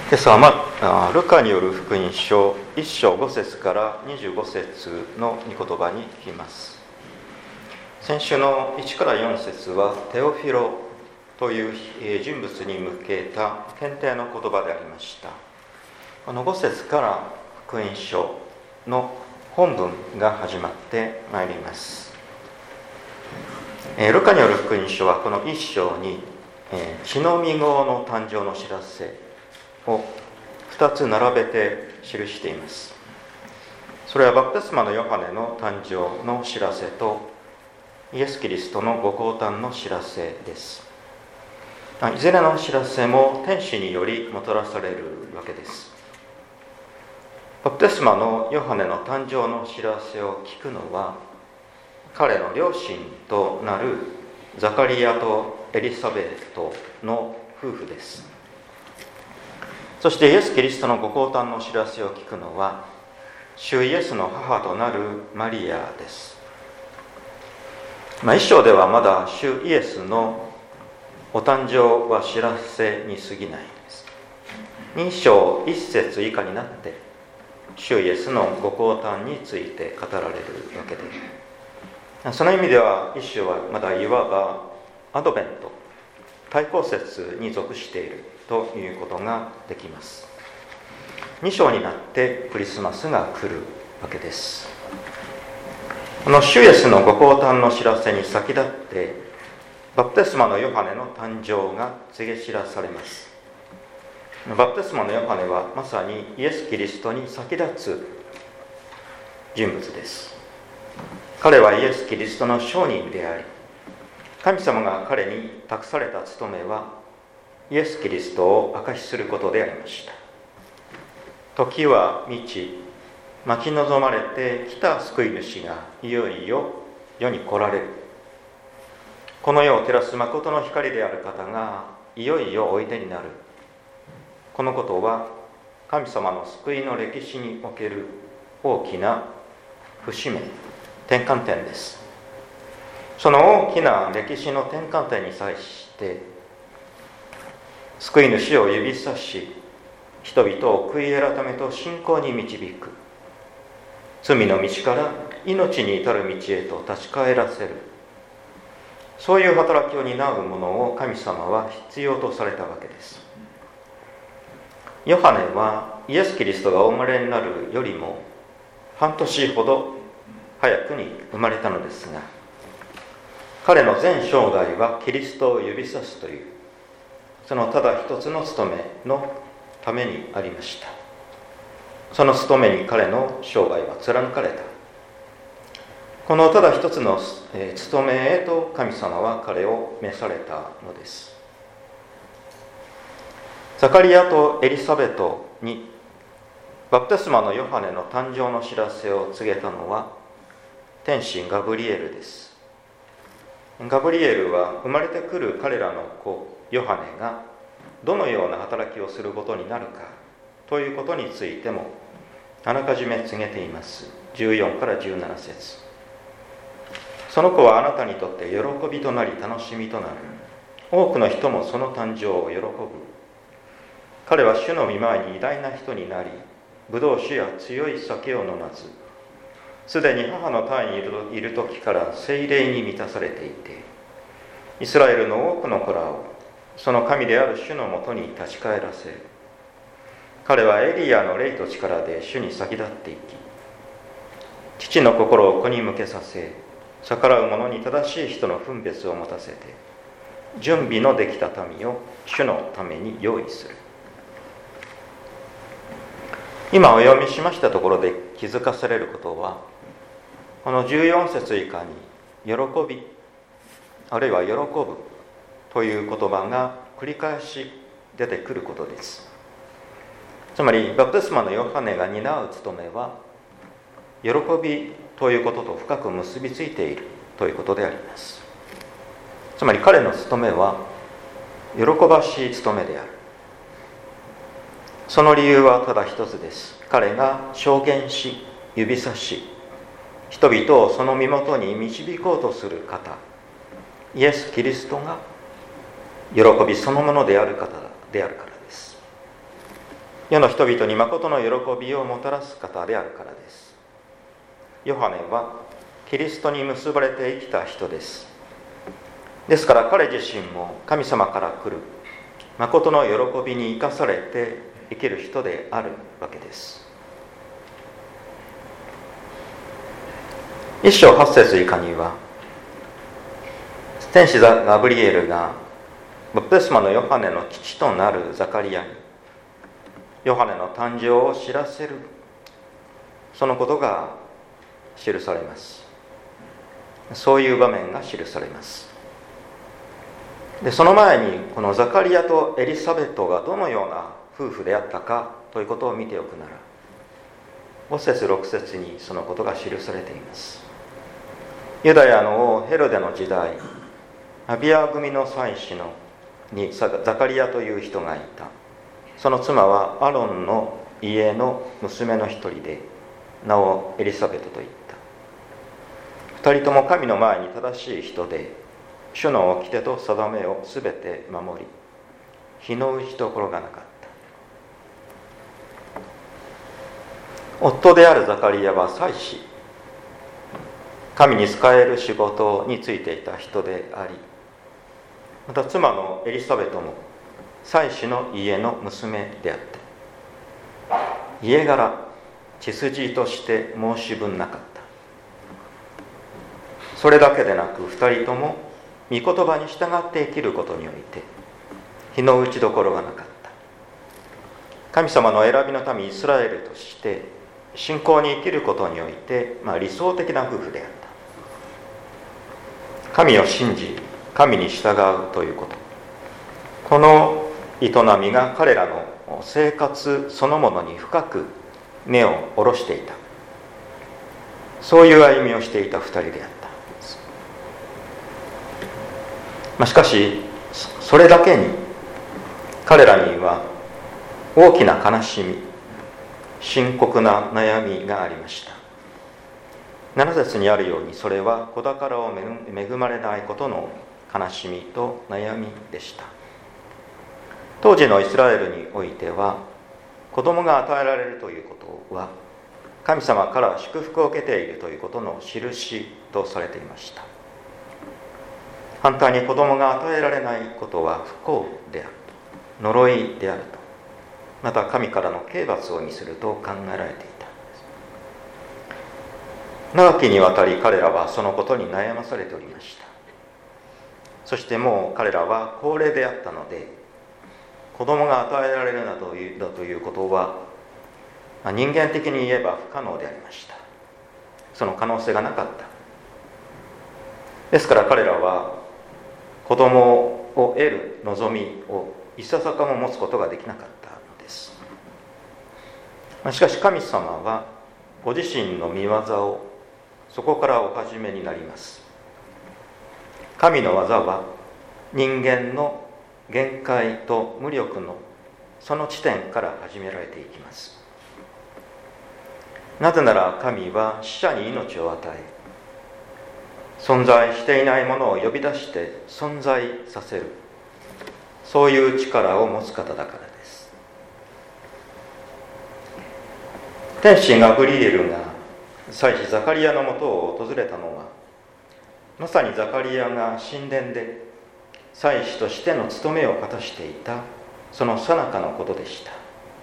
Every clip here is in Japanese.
今朝はルカによる福音書1章5節から25節の御言葉に聞きます。先週の1から4節はテオフィロという人物に向けた検定の言葉でありました。この5節から福音書の本文が始まってまいります。ルカによる福音書はこの1章に血のみ子の誕生の知らせを2つ並べて記しています。それはバプテスマのヨハネの誕生の知らせとイエス・キリストのご降誕の知らせです。いずれの知らせも天使によりもたらされるわけです。バプテスマのヨハネの誕生の知らせを聞くのは彼の両親となるザカリアとエリサベートの夫婦です。そしてイエス・キリストのご降誕の知らせを聞くのは主イエスの母となるマリアです。一章ではまだ主イエスのお誕生は知らせに過ぎないです。2章1節以下になって主イエスのご降誕について語られるわけで、その意味では1章はまだいわばアドベント、対抗節に属しているということができます。2章になってクリスマスが来るわけです。この主イエスのご降誕の知らせに先立ってバプテスマのヨハネの誕生が告げ知らされます。バプテスマのヨハネはまさにイエス・キリストに先立つ人物です。彼はイエス・キリストの証人であり、神様が彼に託された務めはイエス・キリストを証しすることでありました。時は満ち、待ち望まれてきた救い主がいよいよ世に来られる。この世を照らす誠の光である方がいよいよおいでになる。このことは神様の救いの歴史における大きな節目、転換点です。その大きな歴史の転換点に際して救い主を指さし、人々を悔い改めと信仰に導く。罪の道から命に至る道へと立ち返らせる。そういう働きを担う者を神様は必要とされたわけです。ヨハネはイエス・キリストがお生まれになるよりも半年ほど早くに生まれたのですが、彼の全生涯はキリストを指さすというそのただ一つの務めのためにありました。その務めに彼の生涯は貫かれた。このただ一つの務めへと神様は彼を召されたのです。ザカリアとエリサベトにバプテスマのヨハネの誕生の知らせを告げたのは天使ガブリエルです。ガブリエルは生まれてくる彼らの子ヨハネがどのような働きをすることになるかということについてもあらかじめ告げています。14から17節。その子はあなたにとって喜びとなり楽しみとなる。多くの人もその誕生を喜ぶ。彼は主の御前に偉大な人になり、ブドウ酒や強い酒を飲まず、すでに母の胎にいる時から聖霊に満たされていて、イスラエルの多くの子らをその神である主のもとに立ち返らせる。彼はエリアの霊と力で主に先立っていき、父の心を子に向けさせ、逆らう者に正しい人の分別を持たせて、準備のできた民を主のために用意する。今お読みしましたところで気づかされることは、この14節以下に喜び、あるいは喜ぶという言葉が繰り返し出てくることです。つまりバプテスマのヨハネが担う務めは喜びということと深く結びついているということであります。つまり彼の務めは喜ばしい務めである。その理由はただ一つです。彼が証言し指さし人々をその身元に導こうとする方、イエス・キリストが喜びそのものである方であるからです。 世の人々に誠の喜びをもたらす方であるからです。ヨハネはキリストに結ばれて生きた人です。ですから彼自身も神様から来る誠の喜びに生かされて生きる人であるわけです。一章八節以下には、天使ガブリエルがバプテスマのヨハネの父となるザカリアにヨハネの誕生を知らせる、そのことが記されます。そういう場面が記されます。でその前にこのザカリアとエリサベトがどのような夫婦であったかということを見ておくなら、5節6節にそのことが記されています。ユダヤの王ヘロデの時代、アビア組の妻子にザカリアという人がいた。その妻はアロンの家の娘の一人で、名をエリサベトと言った。二人とも神の前に正しい人で、主の掟と定めをすべて守り、日の打ちどころがなかった。夫であるザカリアは祭司、神に仕える仕事についていた人であり、また妻のエリサベトも祭司の家の娘であった。家柄、血筋として申し分なかった。それだけでなく、二人とも御言葉に従って生きることにおいて日の打ちどころがなかった。神様の選びの民イスラエルとして信仰に生きることにおいて、理想的な夫婦であった。神を信じ、神に従うということ、この営みが彼らの生活そのものに深く根を下ろしていた。そういう歩みをしていた二人であった。しかしそれだけに彼らには大きな悲しみ、深刻な悩みがありました。7節にあるように、それは子宝を恵まれないことの悲しみと悩みでした。当時のイスラエルにおいては、子供が与えられるということは神様から祝福を受けているということの印とされていました。反対に子供が与えられないことは不幸であると、呪いであると、また神からの刑罰を意味すると考えられていた。長きにわたり彼らはそのことに悩まされておりました。そしてもう彼らは高齢であったので、子供が与えられるなどということは人間的に言えば不可能でありました。その可能性がなかった。ですから彼らは子供を得る望みをいささかも持つことができなかったのです。しかし神様はご自身の御業をそこからお始めになります。神の技は人間の限界と無力のその地点から始められていきます。なぜなら神は死者に命を与え、存在していないものを呼び出して存在させる、そういう力を持つ方だからです。天使ガブリエルが祭司ザカリアのもとを訪れたのは、まさにザカリアが神殿で祭司としての務めを果たしていたその最中のことでした。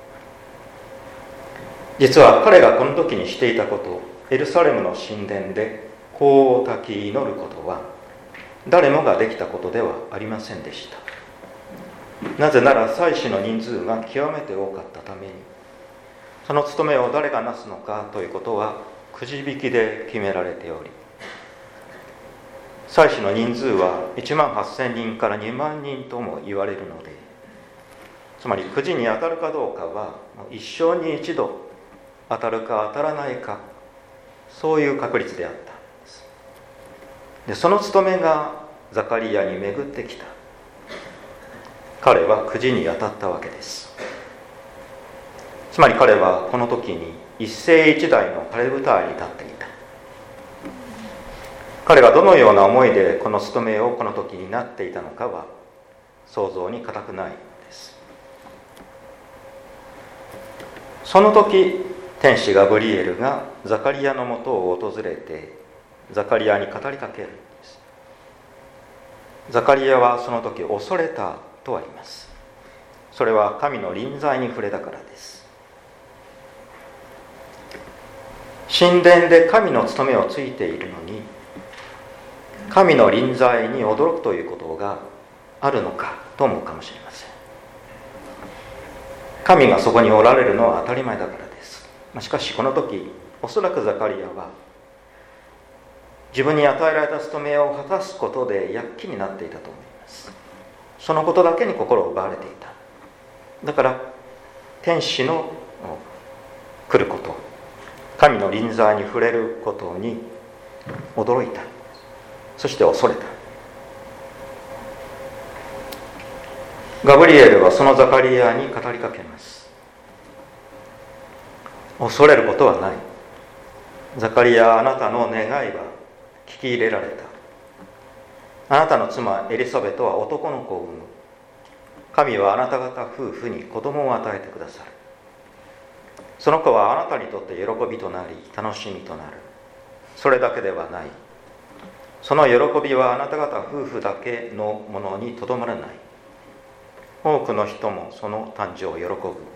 実は彼がこの時にしていたこと、エルサレムの神殿で香を焚き祈ることは誰もができたことではありませんでした。なぜなら祭司の人数が極めて多かったために、その務めを誰がなすのかということはくじ引きで決められており、祭司の人数は1万8000人から2万人とも言われるので、つまりくじに当たるかどうかは一生に一度当たるか当たらないか、そういう確率であったんです。でその務めがザカリアに巡ってきた。彼はくじに当たったわけです。つまり彼はこの時に一世一代の晴れ舞台に立っていた。彼がどのような思いでこの務めをこの時になっていたのかは想像に難くないです。 その時天使ガブリエルがザカリアのもとを訪れてザカリアに語りかけるんです。ザカリアはその時恐れたとあります。それは神の臨在に触れたからです。神殿で神の務めをついているのに神の臨在に驚くということがあるのかと思うかもしれません。神がそこにおられるのは当たり前だからです。しかしこの時おそらくザカリアは自分に与えられた務めを果たすことで躍起になっていたと思います。そのことだけに心を奪われていた。だから天使の来ること、神の臨在に触れることに驚いた。そして恐れた。ガブリエルはそのザカリアに語りかけます。恐れることはない。ザカリア、あなたの願いは聞き入れられた。あなたの妻エリサベトは男の子を産む。神はあなた方夫婦に子供を与えてくださる。その子はあなたにとって喜びとなり楽しみとなる。それだけではない。その喜びはあなた方夫婦だけのものにとどまらない。多くの人もその誕生を喜ぶ。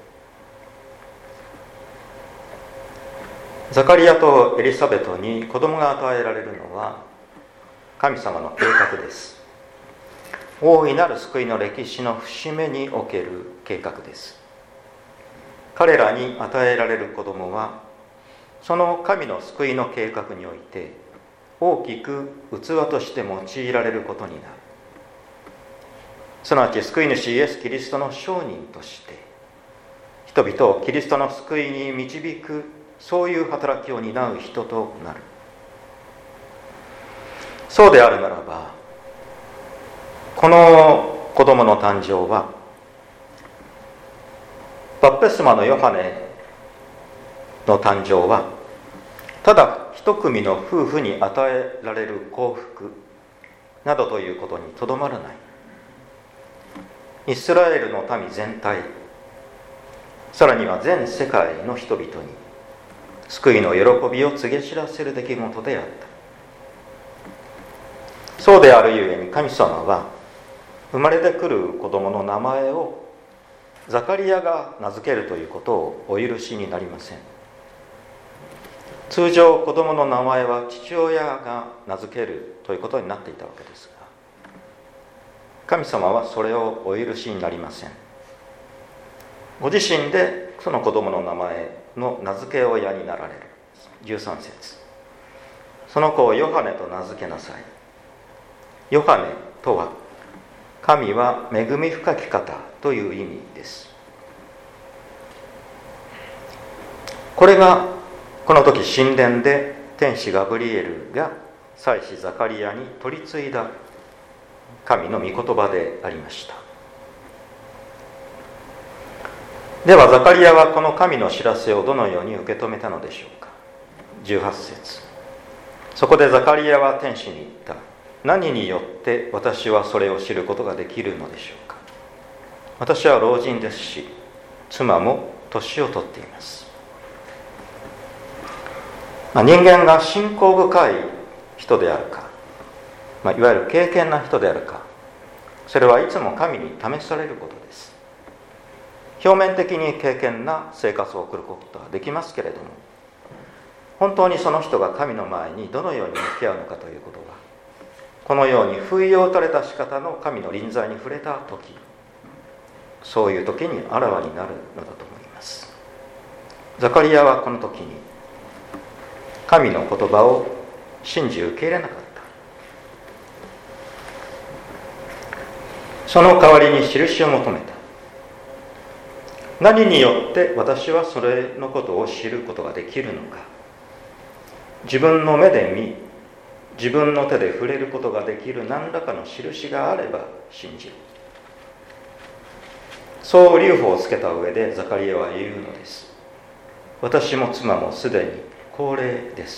ザカリアとエリザベトに子供が与えられるのは神様の計画です。大いなる救いの歴史の節目における計画です。彼らに与えられる子供はその神の救いの計画において大きく器として用いられることになる。すなわち救い主イエス・キリストの証人として人々をキリストの救いに導く、そういう働きを担う人となる。そうであるならばこの子供の誕生はバプテスマのヨハネの誕生はただ一組の夫婦に与えられる幸福などということにとどまらない。イスラエルの民全体、さらには全世界の人々に救いの喜びを告げ知らせる出来事であった。そうであるゆえに神様は生まれてくる子供の名前をザカリアが名付けるということをお許しになりません。通常子供の名前は父親が名付けるということになっていたわけですが、神様はそれをお許しになりません。ご自身でその子供の名前の名付け親になられる。13節、その子をヨハネと名付けなさい。ヨハネとは神は恵み深き方という意味です。これがこの時神殿で天使ガブリエルが祭司ザカリアに取り継いだ神の御言葉でありました。ではザカリアはこの神の知らせをどのように受け止めたのでしょうか。18節、そこでザカリアは天使に言った。何によって私はそれを知ることができるのでしょうか。私は老人ですし妻も年を取っています。人間が信仰深い人であるか、いわゆる敬虔な人であるか、それはいつも神に試されることです。表面的に敬虔な生活を送ることはできますけれども、本当にその人が神の前にどのように向き合うのかということは、このように不意を打たれた仕方の神の臨在に触れた時、そういう時にあらわになるのだと思います。ザカリアはこの時に神の言葉を信じ受け入れなかった。その代わりに印を求めた。何によって私はそれのことを知ることができるのか。自分の目で見、自分の手で触れることができる何らかの印があれば信じる。そう留保をつけた上でザカリアは言うのです。私も妻もすでに高齢です。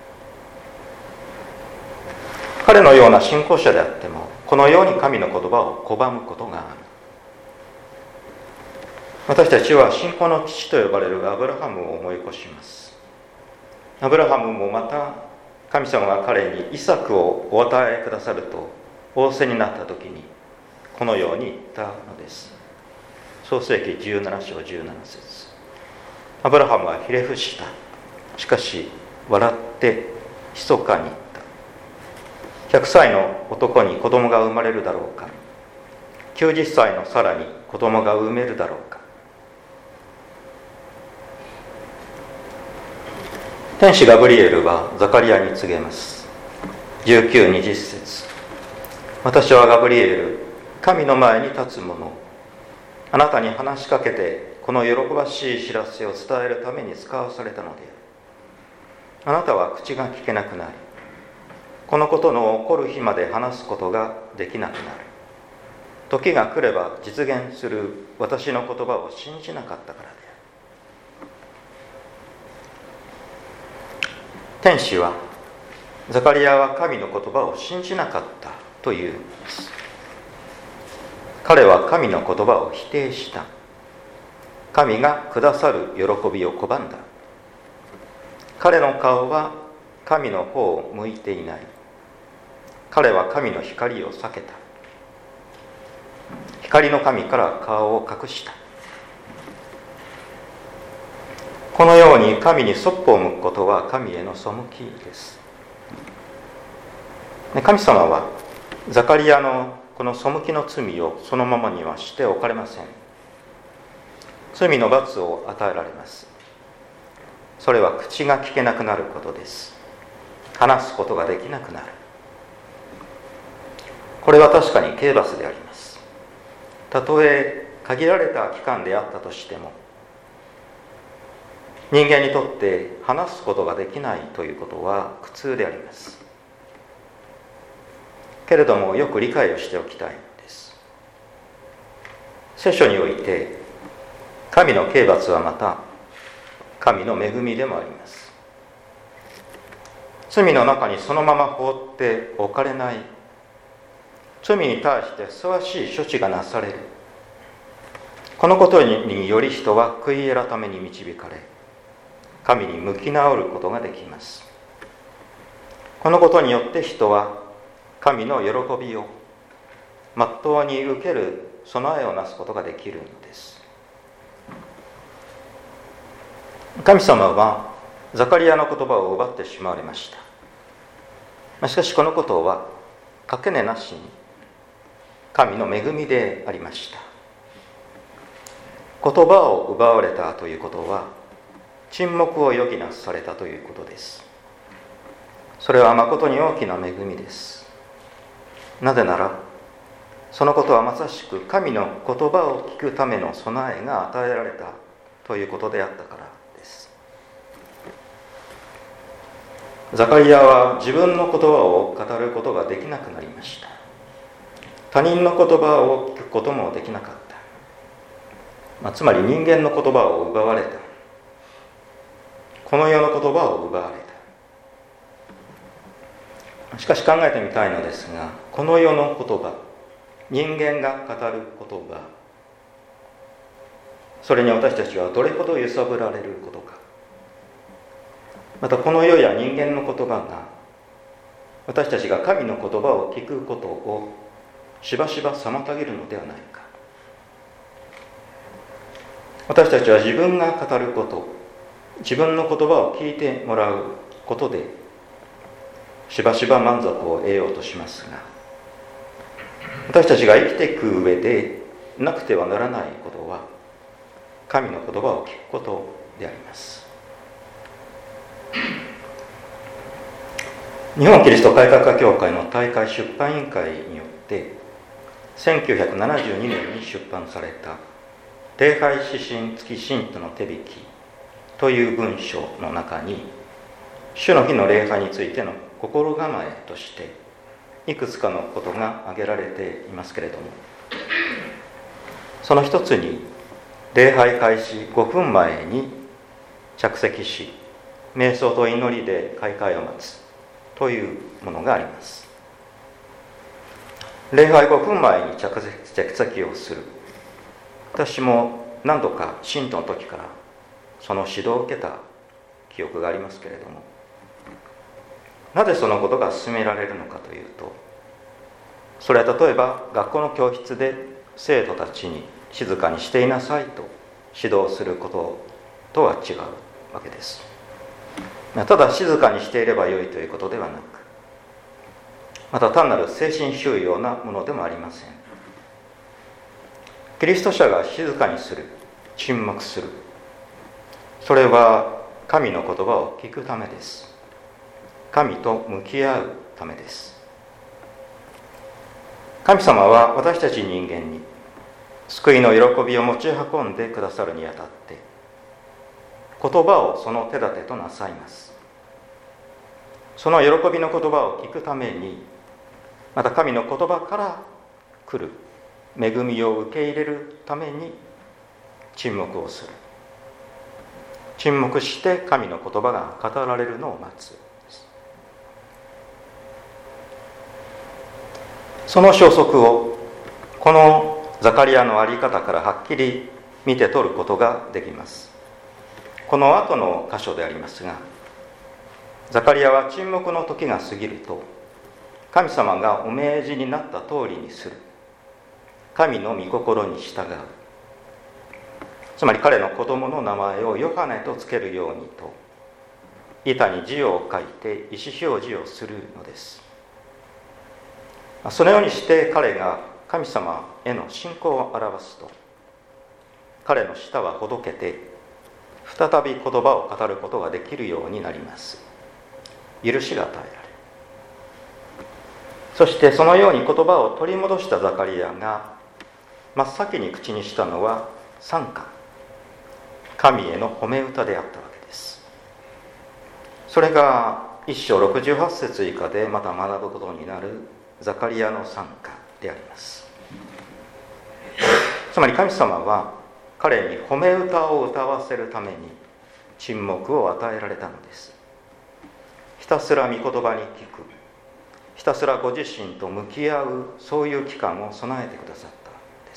彼のような信仰者であってもこのように神の言葉を拒むことがある。 私たちは信仰の父と呼ばれるアブラハムを思い起こします。アブラハムもまた神様が彼にイサクをお与えくださると仰せになった時にこのように言ったのです。創世記17章17節。アブラハムはひれ伏した。しかし笑って密かに言った。100歳の男に子供が生まれるだろうか。90歳のサラに子供が産めるだろうか。天使ガブリエルはザカリアに告げます。19、20節。私はガブリエル、神の前に立つ者、あなたに話しかけてこの喜ばしい知らせを伝えるために使わされたのである。あなたは口が聞けなくなり、このことの起こる日まで話すことができなくなる。時が来れば実現する私の言葉を信じなかったからである。天使はザカリアは神の言葉を信じなかったというのです。彼は神の言葉を否定した。神がくださる喜びを拒んだ。彼の顔は神の方を向いていない。彼は神の光を避けた。光の神から顔を隠した。このように神にそっぽを向くことは神への背きです。神様はザカリアのこの背きの罪をそのままにはしておかれません。罪の罰を与えられます。それは口が聞けなくなることです。話すことができなくなる。これは確かに刑罰であります。たとえ限られた期間であったとしても、人間にとって話すことができないということは苦痛であります。けれどもよく理解をしておきたいです。聖書において神の刑罰はまた神の恵みでもあります。罪の中にそのまま放っておかれない。罪に対してふさわしい処置がなされる。このことにより人は悔い改めに導かれ、神に向き直ることができます。このことによって人は神の喜びをまっとうに受ける備えをなすことができるのです。神様はザカリアの言葉を奪ってしまわれました。しかしこのことはかけねなしに神の恵みでありました。言葉を奪われたということは沈黙を余儀なされたということです。それは誠に大きな恵みです。なぜならそのことはまさしく神の言葉を聞くための備えが与えられたということであったからです。ザカリアは自分の言葉を語ることができなくなりました。他人の言葉を聞くこともできなかった。つまり人間の言葉を奪われた。この世の言葉を奪われた。しかし考えてみたいのですが、この世の言葉、人間が語る言葉、それに私たちはどれほど揺さぶられることか。またこの世や人間の言葉が私たちが神の言葉を聞くことをしばしば妨げるのではないか。私たちは自分が語ること、自分の言葉を聞いてもらうことでしばしば満足を得ようとしますが、私たちが生きていく上でなくてはならないことは神の言葉を聞くことであります。日本キリスト改革家協会の大会出版委員会によって1972年に出版された礼拝指針付き信徒の手引きという文章の中に、主の日の礼拝についての心構えとしていくつかのことが挙げられていますけれども、その一つに礼拝開始5分前に着席し瞑想と祈りで開会を待つというものがあります。礼拝5分前に着席をする。私も何度か信徒の時からその指導を受けた記憶がありますけれども、なぜそのことが進められるのかというと、それは例えば学校の教室で生徒たちに静かにしていなさいと指導することとは違うわけです。ただ静かにしていればよいということではなく、また単なる精神収容なものでもありません。キリスト者が静かにする、沈黙する、それは神の言葉を聞くためです。神と向き合うためです。神様は私たち人間に救いの喜びを持ち運んでくださるにあたって、言葉をその手立てとなさいます。その喜びの言葉を聞くために、また神の言葉から来る恵みを受け入れるために沈黙をする。沈黙して神の言葉が語られるのを待つ。その消息をこのザカリアのあり方からはっきり見て取ることができます。この後の箇所でありますが、ザカリアは沈黙の時が過ぎると、神様がお命じになった通りにする、神の御心に従う、つまり彼の子供の名前をヨハネとつけるようにと板に字を書いて意思表示をするのです。そのようにして彼が神様への信仰を表すと、彼の舌はほどけて再び言葉を語ることができるようになります。許しが与えられる。そしてそのように言葉を取り戻したザカリアが真っ先に口にしたのは賛歌、神への褒め歌であったわけです。それが1章68節以下でまた学ぶことになるザカリアの賛歌であります。つまり神様は彼に褒め歌を歌わせるために沈黙を与えられたのです。ひたすら御言葉に聞く、ひたすらご自身と向き合う、そういう期間を備えてくださったのです。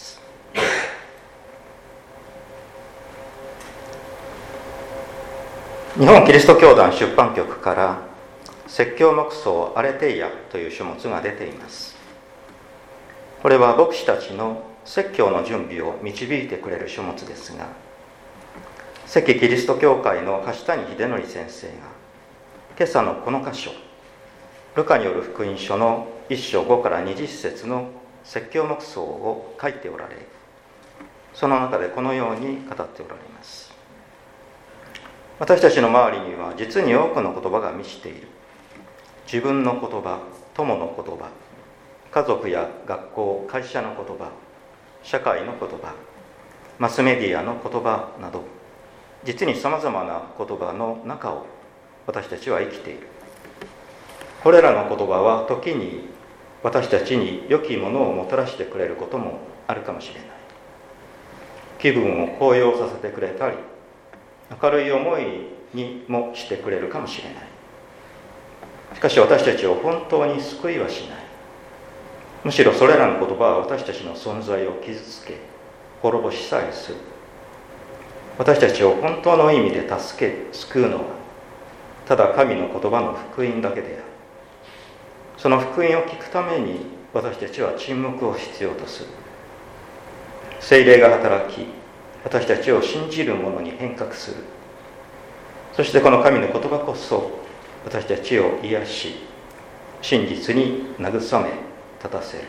日本キリスト教団出版局から説教黙想アレテイアという書物が出ています。これは牧師たちの説教の準備を導いてくれる書物ですが、関キリスト教会の橋谷秀則先生が今朝のこの箇所、ルカによる福音書の1章5から20節の説教黙想を書いておられ、その中でこのように語っておられます。私たちの周りには実に多くの言葉が満ちている。自分の言葉、友の言葉、家族や学校、会社の言葉、社会の言葉、マスメディアの言葉など、実にさまざまな言葉の中を私たちは生きている。これらの言葉は時に私たちに良きものをもたらしてくれることもあるかもしれない。気分を高揚させてくれたり、明るい思いにもしてくれるかもしれない。しかし私たちを本当に救いはしない。むしろそれらの言葉は私たちの存在を傷つけ、滅ぼしさえする。私たちを本当の意味で助け、救うのはただ神の言葉の福音だけである。その福音を聞くために私たちは沈黙を必要とする。聖霊が働き、私たちを信じる者に変革する。そしてこの神の言葉こそ私たちを癒し、真実に慰め立たせる。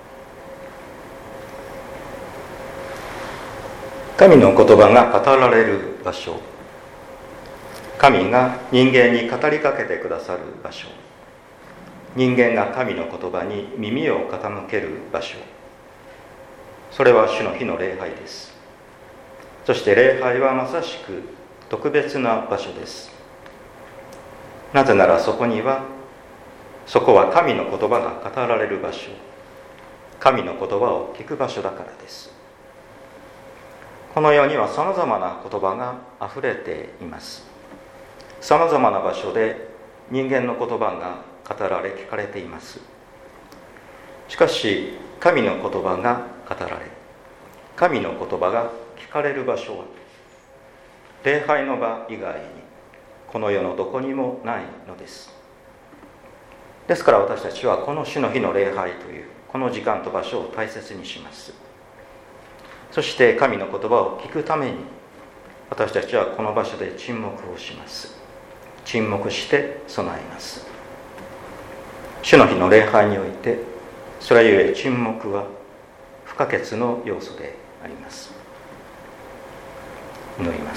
神の言葉が語られる場所、神が人間に語りかけてくださる場所、人間が神の言葉に耳を傾ける場所、それは主の日の礼拝です。そして礼拝はまさしく特別な場所です。なぜならそこは神の言葉が語られる場所、神の言葉を聞く場所だからです。この世にはさまざまな言葉があふれています。さまざまな場所で人間の言葉が語られ聞かれています。しかし神の言葉が語られ、神の言葉が聞聞かれる場所は礼拝の場以外にこの世のどこにもないのです。ですから私たちはこの主の日の礼拝というこの時間と場所を大切にします。そして神の言葉を聞くために私たちはこの場所で沈黙をします。沈黙して備えます。主の日の礼拝においてそれゆえ沈黙は不可欠の要素であります。祈ります。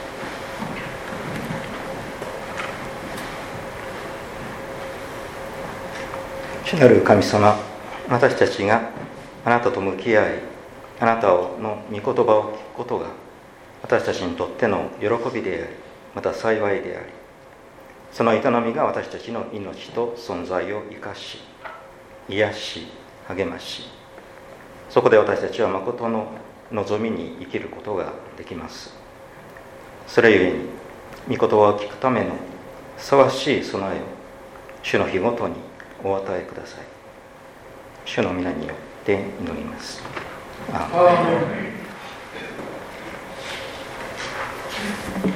主なる神様、私たちがあなたと向き合い、あなたの御言葉を聞くことが私たちにとっての喜びであり、また幸いであり、その営みが私たちの命と存在を生かし、癒し、励まし、そこで私たちは誠の望みに生きることができます。それゆえに御言葉を聞くためのふさわしい備えを主の日ごとにお与えください。主の皆によって祈ります。アーメン。